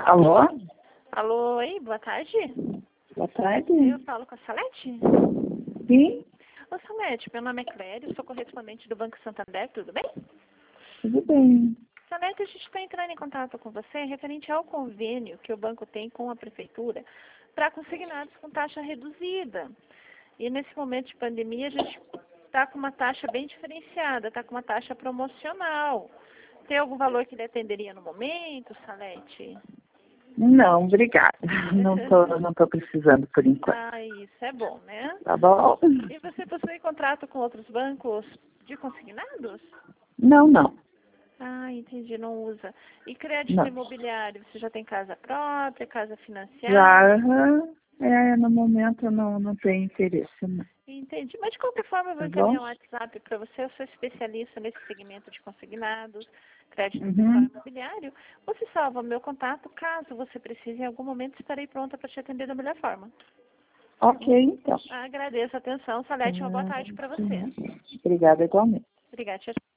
Alô? Alô, oi, boa tarde. Boa tarde. Eu falo com a Salete? Sim, Ô, Salete, meu nome é Clério, sou correspondente do Banco Santander, tudo bem? tudo bem. Salete, a gente está entrando em contato com você referente ao convênio que o banco tem com a prefeitura para consignados com taxa reduzida. E nesse momento de pandemia, a gente está com uma taxa bem diferenciada, está com uma taxa promocional. Tem algum valor que lhe atenderia no momento, Salete? Não, obrigada. Não tô precisando por enquanto. Ah, isso é bom, né? Tá bom? E você possui contrato com outros bancos de consignados? Não. Ah, entendi, não usa. E crédito Não. imobiliário, você já tem casa própria, casa financiada? Já, no momento eu não tenho interesse, não. Entendi. Mas de qualquer forma, eu vou Tá bom? encaminhar um WhatsApp para você. Eu sou especialista nesse segmento de consignados, crédito pessoal Uhum. imobiliário. Você salva meu contato. Caso você precise, em algum momento estarei pronta para te atender da melhor forma. Ok, então. Agradeço a atenção. Salete, uma boa tarde para você. Obrigada igualmente. Obrigada, tchau.